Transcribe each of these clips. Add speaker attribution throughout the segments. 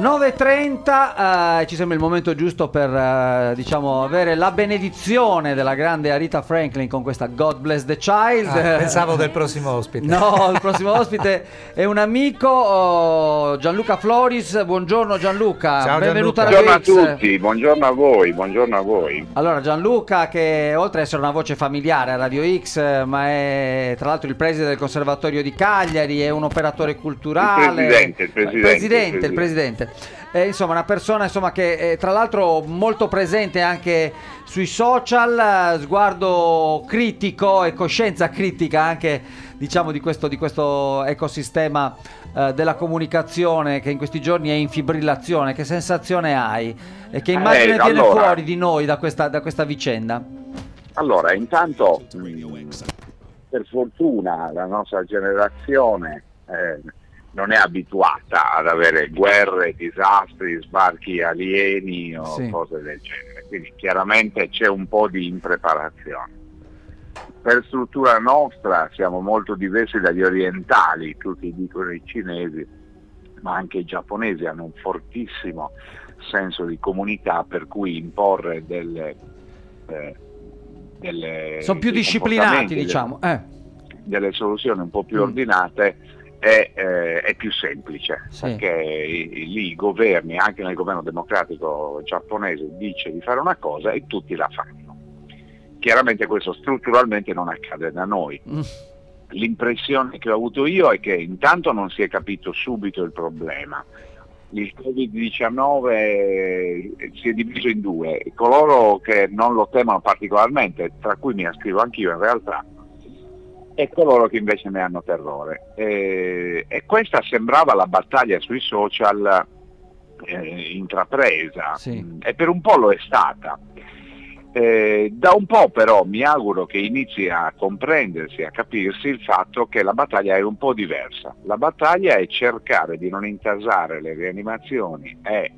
Speaker 1: 9:30, ci sembra il momento giusto per diciamo avere la benedizione della grande Aretha Franklin con questa God Bless the Child.
Speaker 2: Pensavo del prossimo ospite.
Speaker 1: No, il prossimo ospite è un amico, Gianluca Floris. Buongiorno Gianluca.
Speaker 2: Ciao,
Speaker 1: benvenuto
Speaker 2: Gianluca.
Speaker 1: a
Speaker 3: Buongiorno a tutti, buongiorno a voi.
Speaker 1: Allora, Gianluca, che oltre ad essere una voce familiare a Radio X, ma è tra l'altro il preside del Conservatorio di Cagliari, è un operatore culturale.
Speaker 3: Il presidente.
Speaker 1: Il presidente. Insomma, una persona insomma, che è tra l'altro molto presente anche sui social, sguardo critico e coscienza critica anche diciamo di questo ecosistema della comunicazione che in questi giorni è in fibrillazione. Che sensazione hai? E che immagine tiene fuori di noi da questa vicenda?
Speaker 3: Allora, intanto per fortuna la nostra generazione non è abituata ad avere guerre, disastri, sbarchi alieni o cose del genere, quindi chiaramente c'è un po' di impreparazione. Per struttura nostra siamo molto diversi dagli orientali, tutti dicono i cinesi, ma anche i giapponesi hanno un fortissimo senso di comunità, per cui imporre delle
Speaker 1: sono più disciplinati, diciamo,
Speaker 3: delle soluzioni un po' più ordinate è più semplice, perché lì i governi, anche nel governo democratico giapponese, dice di fare una cosa e tutti la fanno. Chiaramente questo strutturalmente non accade da noi. L'impressione che ho avuto io è che intanto non si è capito subito il problema. Il Covid-19 si è diviso in due: coloro che non lo temono particolarmente, tra cui mi ascrivo anch'io in realtà, e coloro che invece ne hanno terrore. E questa sembrava la battaglia sui social intrapresa, e per un po' lo è stata. Da un po' però mi auguro che inizi a comprendersi, a capirsi il fatto che la battaglia è un po' diversa. La battaglia è cercare di non intasare le rianimazioni e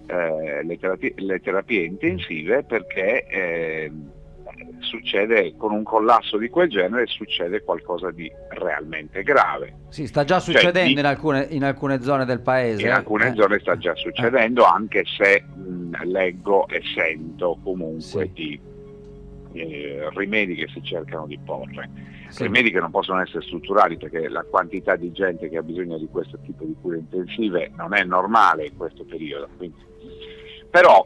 Speaker 3: le terapie intensive, perché succede, con un collasso di quel genere succede qualcosa di realmente grave.
Speaker 1: Sì, sta già succedendo in alcune zone del paese.
Speaker 3: In alcune zone sta già succedendo, anche se leggo e sento comunque di rimedi che si cercano di porre. Rimedi che non possono essere strutturali, perché la quantità di gente che ha bisogno di questo tipo di cure intensive non è normale in questo periodo. Quindi. Però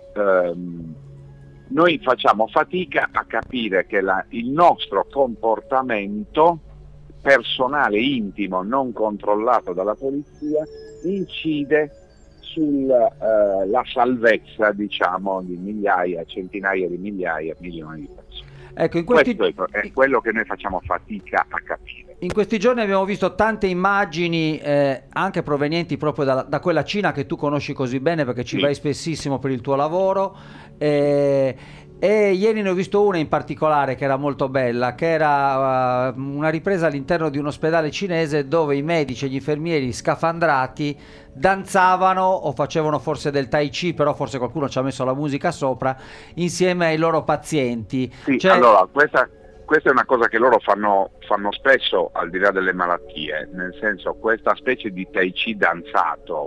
Speaker 3: noi facciamo fatica a capire che il nostro comportamento personale, intimo, non controllato dalla polizia, incide sulla salvezza, diciamo, di migliaia, centinaia di migliaia, milioni di persone.
Speaker 1: Ecco,
Speaker 3: questo è quello che noi facciamo fatica a capire.
Speaker 1: In questi giorni abbiamo visto tante immagini anche provenienti proprio da quella Cina che tu conosci così bene, perché ci vai spessissimo per il tuo lavoro, e ieri ne ho visto una in particolare che era molto bella, che era una ripresa all'interno di un ospedale cinese dove i medici e gli infermieri scafandrati danzavano o facevano forse del tai chi, però forse qualcuno ci ha messo la musica sopra, insieme ai loro pazienti.
Speaker 3: Allora questa è una cosa che loro fanno spesso, al di là delle malattie, nel senso, questa specie di tai chi danzato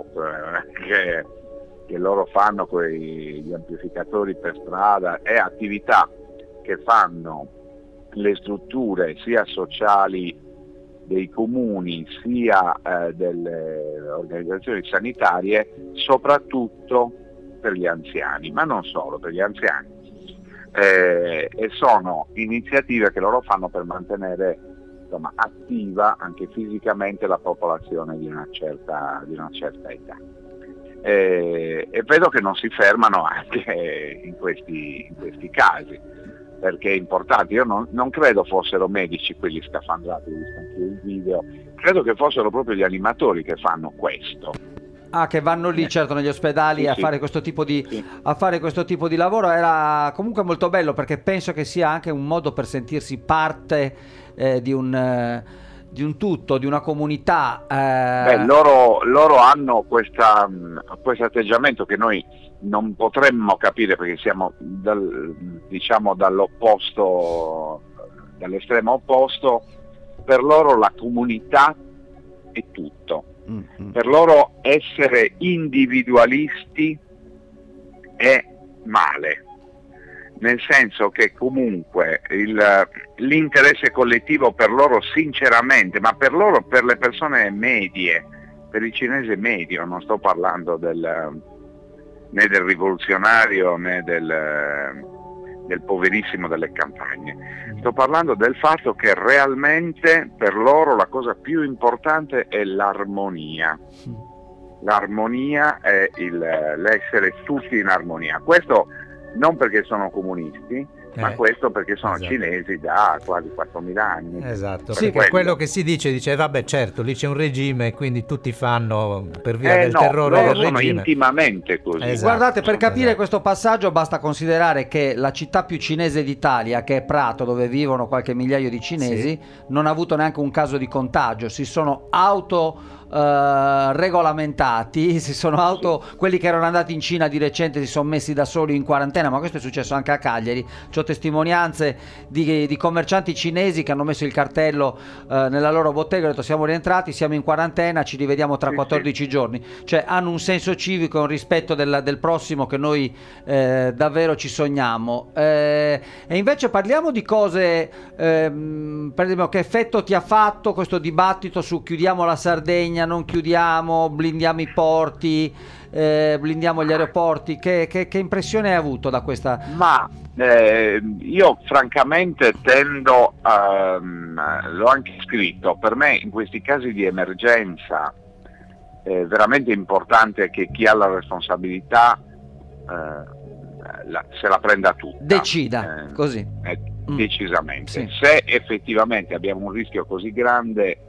Speaker 3: che loro fanno con gli amplificatori per strada, è attività che fanno le strutture sia sociali dei comuni sia delle organizzazioni sanitarie, soprattutto per gli anziani, ma non solo per gli anziani. E sono iniziative che loro fanno per mantenere, insomma, attiva anche fisicamente la popolazione di una certa età. E vedo che non si fermano anche in questi casi, perché è importante. Io non credo fossero medici quelli scafandrati, ho visto anche il video, credo che fossero proprio gli animatori che fanno questo.
Speaker 1: Che vanno lì certo negli ospedali a fare questo tipo di lavoro. Era comunque molto bello, perché penso che sia anche un modo per sentirsi parte di un tutto, di una comunità.
Speaker 3: Loro hanno questo atteggiamento che noi non potremmo capire, perché siamo dall'opposto, dall'estremo opposto. Per loro la comunità è tutto. Per loro essere individualisti è male, nel senso che comunque l'interesse collettivo per loro sinceramente, ma per loro, per le persone medie, per il cinese medio, non sto parlando né del rivoluzionario né del poverissimo delle campagne, sto parlando del fatto che realmente per loro la cosa più importante è l'armonia. L'armonia è l'essere tutti in armonia. Questo non perché sono comunisti, ma questo perché sono cinesi da quasi 4.000 anni.
Speaker 2: Esatto, perché quello che si dice, vabbè certo, lì c'è un regime, quindi tutti fanno per via del terrore del regime.
Speaker 3: Sono intimamente così.
Speaker 1: Esatto. Guardate, per capire questo passaggio basta considerare che la città più cinese d'Italia, che è Prato, dove vivono qualche migliaio di cinesi, non ha avuto neanche un caso di contagio, si sono regolamentati, quelli che erano andati in Cina di recente si sono messi da soli in quarantena, ma questo è successo anche a Cagliari. C'ho testimonianze di commercianti cinesi che hanno messo il cartello nella loro bottega, hanno detto siamo rientrati, siamo in quarantena, ci rivediamo tra 14 giorni. Cioè hanno un senso civico e un rispetto del prossimo che noi davvero ci sogniamo. E invece parliamo di cose, per esempio, che effetto ti ha fatto questo dibattito su chiudiamo la Sardegna, non chiudiamo, blindiamo i porti, blindiamo gli aeroporti? Che impressione hai avuto da questa?
Speaker 3: Ma io francamente tendo l'ho anche scritto, per me in questi casi di emergenza è veramente importante che chi ha la responsabilità se la prenda tutta,
Speaker 1: decida così
Speaker 3: decisamente.
Speaker 1: Sì.
Speaker 3: Se effettivamente abbiamo un rischio così grande,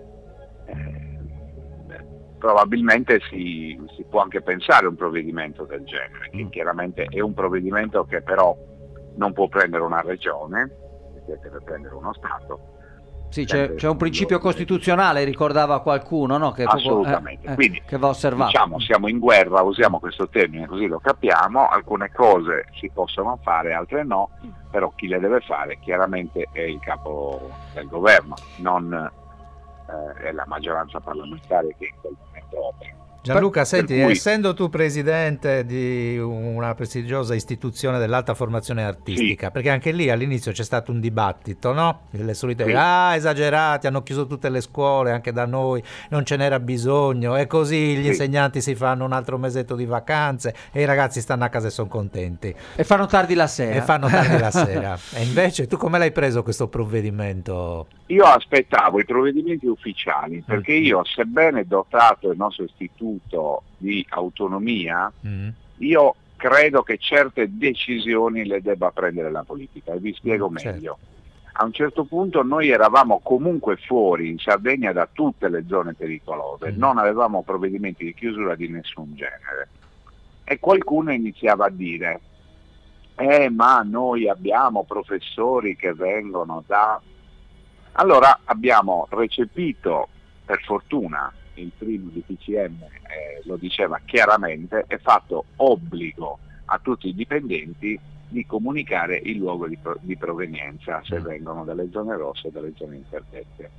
Speaker 3: probabilmente si può anche pensare a un provvedimento del genere, che chiaramente è un provvedimento che però non può prendere una regione, perché deve prendere uno Stato.
Speaker 1: Sì, c'è un principio costituzionale, ricordava qualcuno, no? Che
Speaker 3: assolutamente, quindi
Speaker 1: che va osservato.
Speaker 3: Diciamo, siamo in guerra, usiamo questo termine così lo capiamo, alcune cose si possono fare, altre no, però chi le deve fare chiaramente è il capo del governo, non è la maggioranza parlamentare che in quel momento opera.
Speaker 2: Gianluca, senti, essendo tu presidente di una prestigiosa istituzione dell'alta formazione artistica, perché anche lì all'inizio c'è stato un dibattito, no? Le solite esagerati, hanno chiuso tutte le scuole, anche da noi, non ce n'era bisogno, e così gli insegnanti si fanno un altro mesetto di vacanze e i ragazzi stanno a casa e sono contenti.
Speaker 1: E fanno tardi la sera.
Speaker 2: E invece tu come l'hai preso questo provvedimento?
Speaker 3: Io aspettavo i provvedimenti ufficiali, perché io, sebbene dotato il nostro istituto di autonomia, io credo che certe decisioni le debba prendere la politica, e vi spiego meglio. A un certo punto noi eravamo comunque fuori in Sardegna da tutte le zone pericolose, non avevamo provvedimenti di chiusura di nessun genere, e qualcuno iniziava a dire ma noi abbiamo professori che vengono da... Allora abbiamo recepito, per fortuna, il primo DPCM lo diceva chiaramente, è fatto obbligo a tutti i dipendenti di comunicare il luogo di provenienza, se vengono dalle zone rosse o dalle zone interdette.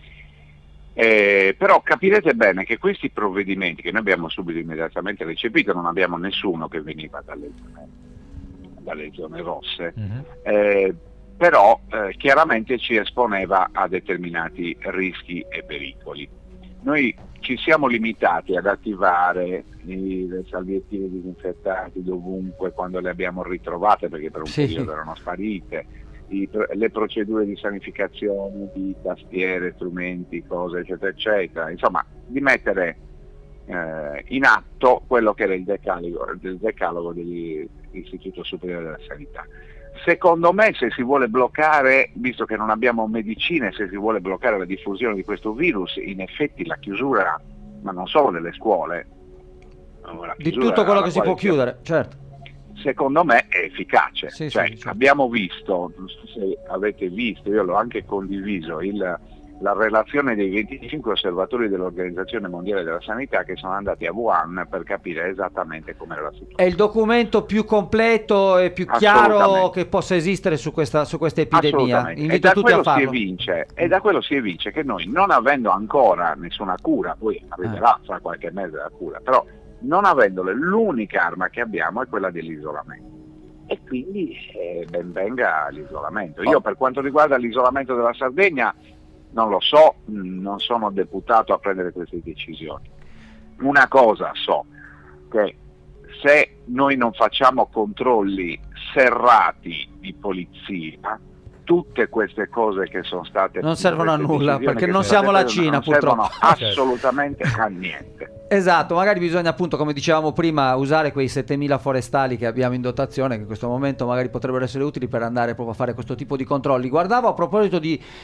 Speaker 3: Però capirete bene che questi provvedimenti che noi abbiamo subito immediatamente recepito, non abbiamo nessuno che veniva dalle zone rosse, però chiaramente ci esponeva a determinati rischi e pericoli. Noi ci siamo limitati ad attivare le salviettine disinfettanti dovunque quando le abbiamo ritrovate, perché per un periodo erano sparite, le procedure di sanificazione di tastiere, strumenti, cose eccetera eccetera, insomma di mettere in atto quello che era il decalogo dell'Istituto Superiore della Sanità. Secondo me, se si vuole bloccare, visto che non abbiamo medicine, se si vuole bloccare la diffusione di questo virus, in effetti la chiusura, ma non solo delle scuole,
Speaker 1: di tutto quello che si può chiudere, certo.
Speaker 3: Secondo me è efficace. Abbiamo visto, non so se avete visto, io l'ho anche condiviso, il la relazione dei 25 osservatori dell'Organizzazione Mondiale della Sanità che sono andati a Wuhan per capire esattamente com'era la situazione.
Speaker 1: È il documento più completo e più chiaro che possa esistere su questa epidemia. Invito tutti a farlo.
Speaker 3: E da quello si evince che noi, non avendo ancora nessuna cura, poi arriverà fra qualche mese la cura, però non avendole, l'unica arma che abbiamo è quella dell'isolamento. E quindi ben venga l'isolamento. Io per quanto riguarda l'isolamento della Sardegna non lo so, non sono deputato a prendere queste decisioni. Una cosa so, che se noi non facciamo controlli serrati di polizia, tutte queste cose che sono state
Speaker 1: non servono a nulla, perché non siamo la Cina, purtroppo.
Speaker 3: Non servono assolutamente a niente.
Speaker 1: Esatto, magari bisogna appunto, come dicevamo prima, usare quei 7.000 forestali che abbiamo in dotazione, che in questo momento magari potrebbero essere utili per andare proprio a fare questo tipo di controlli. Guardavo, a proposito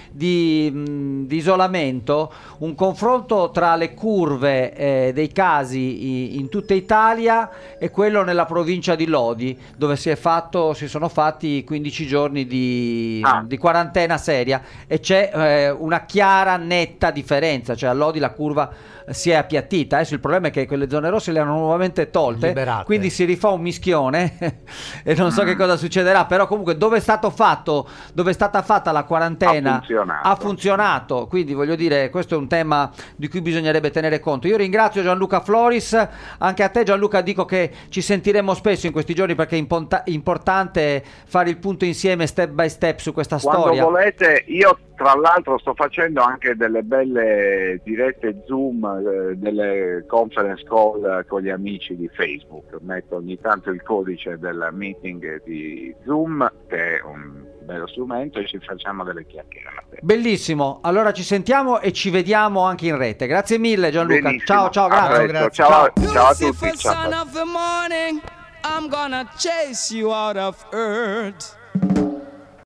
Speaker 1: di isolamento, un confronto tra le curve dei casi in tutta Italia e quello nella provincia di Lodi, dove si sono fatti 15 giorni di quarantena seria, e c'è una chiara, netta differenza, cioè a Lodi la curva si è appiattita. Adesso il problema è che quelle zone rosse le hanno nuovamente tolte, liberate. Quindi si rifà un mischione e non so che cosa succederà, però comunque dove è stata fatta la quarantena ha funzionato, quindi voglio dire, questo è un tema di cui bisognerebbe tenere conto. Io ringrazio Gianluca Floris, anche a te Gianluca dico che ci sentiremo spesso in questi giorni, perché è importante fare il punto insieme step by step su questa storia.
Speaker 3: Quando volete, io tra l'altro sto facendo anche delle belle dirette Zoom, delle conference call con gli amici di Facebook, metto ogni tanto il codice del meeting di Zoom, che è un bello strumento, e ci facciamo delle chiacchierate.
Speaker 1: Bellissimo, allora ci sentiamo e ci vediamo anche in rete. Grazie mille Gianluca.
Speaker 3: Benissimo.
Speaker 1: Ciao, grazie.
Speaker 3: Ciao a tutti.
Speaker 4: I'm gonna chase you out of earth.